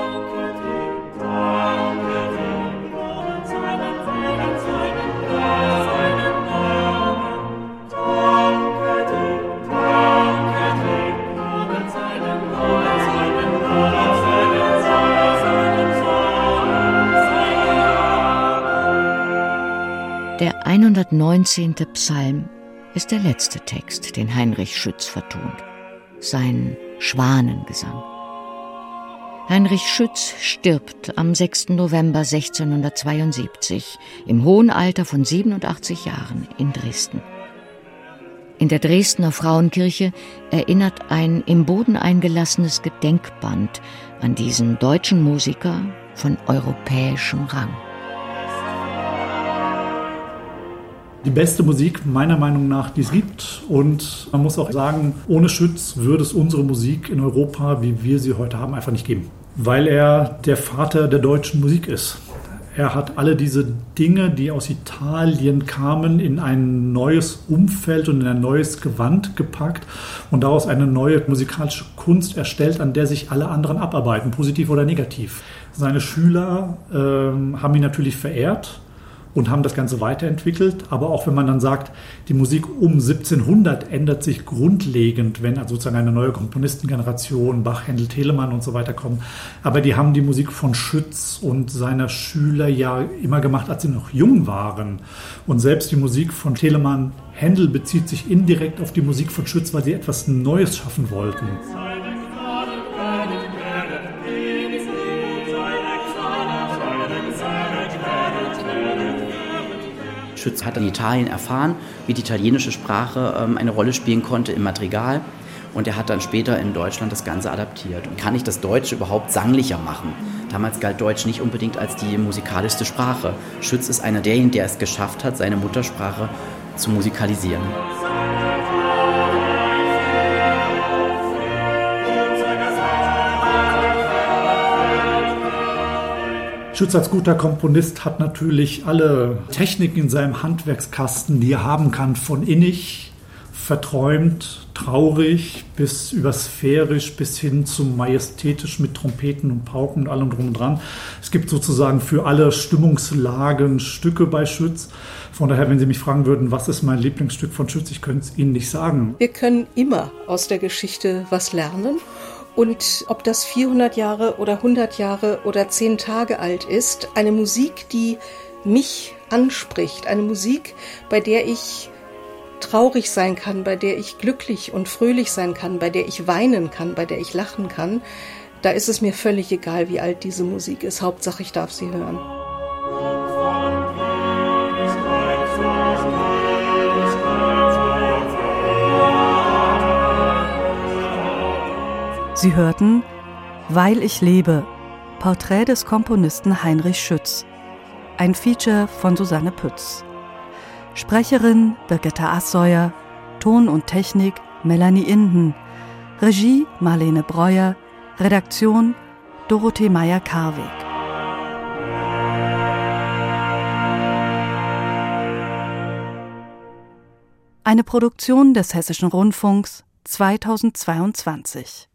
Der hundertneunzehnte Psalm ist der letzte Text, den Heinrich Schütz vertont. Sein Schwanengesang. Heinrich Schütz stirbt am sechsten November sechzehnhundertzweiundsiebzig im hohen Alter von siebenundachtzig Jahren in Dresden. In der Dresdner Frauenkirche erinnert ein im Boden eingelassenes Gedenkband an diesen deutschen Musiker von europäischem Rang. Die beste Musik meiner Meinung nach, die es gibt. Und man muss auch sagen, ohne Schütz würde es unsere Musik in Europa, wie wir sie heute haben, einfach nicht geben. Weil er der Vater der deutschen Musik ist. Er hat alle diese Dinge, die aus Italien kamen, in ein neues Umfeld und in ein neues Gewand gepackt und daraus eine neue musikalische Kunst erstellt, an der sich alle anderen abarbeiten, positiv oder negativ. Seine Schüler äh, haben ihn natürlich verehrt und haben das Ganze weiterentwickelt. Aber auch wenn man dann sagt, die Musik um siebzehnhundert ändert sich grundlegend, wenn also sozusagen eine neue Komponistengeneration, Bach, Händel, Telemann und so weiter kommen. Aber die haben die Musik von Schütz und seiner Schüler ja immer gemacht, als sie noch jung waren. Und selbst die Musik von Telemann, Händel bezieht sich indirekt auf die Musik von Schütz, weil sie etwas Neues schaffen wollten. Schütz hat in Italien erfahren, wie die italienische Sprache ähm, eine Rolle spielen konnte im Madrigal. Und er hat dann später in Deutschland das Ganze adaptiert. Und kann ich das Deutsche überhaupt sanglicher machen? Damals galt Deutsch nicht unbedingt als die musikalischste Sprache. Schütz ist einer derjenigen, der es geschafft hat, seine Muttersprache zu musikalisieren. Schütz als guter Komponist hat natürlich alle Techniken in seinem Handwerkskasten, die er haben kann, von innig, verträumt, traurig bis über sphärisch bis hin zum majestätisch mit Trompeten und Pauken und allem drum und dran. Es gibt sozusagen für alle Stimmungslagen Stücke bei Schütz. Von daher, wenn Sie mich fragen würden, was ist mein Lieblingsstück von Schütz, ich könnte es Ihnen nicht sagen. Wir können immer aus der Geschichte was lernen. Und ob das vierhundert Jahre oder hundert Jahre oder zehn Tage alt ist, eine Musik, die mich anspricht, eine Musik, bei der ich traurig sein kann, bei der ich glücklich und fröhlich sein kann, bei der ich weinen kann, bei der ich lachen kann, da ist es mir völlig egal, wie alt diese Musik ist. Hauptsache, ich darf sie hören. Sie hörten »Weil ich lebe« Porträt des Komponisten Heinrich Schütz. Ein Feature von Susanne Pütz. Sprecherin Birgitta Assauer, Ton und Technik Melanie Inden, Regie Marlene Breuer, Redaktion Dorothee Meyer-Karweg. Eine Produktion des Hessischen Rundfunks zweitausendzweiundzwanzig.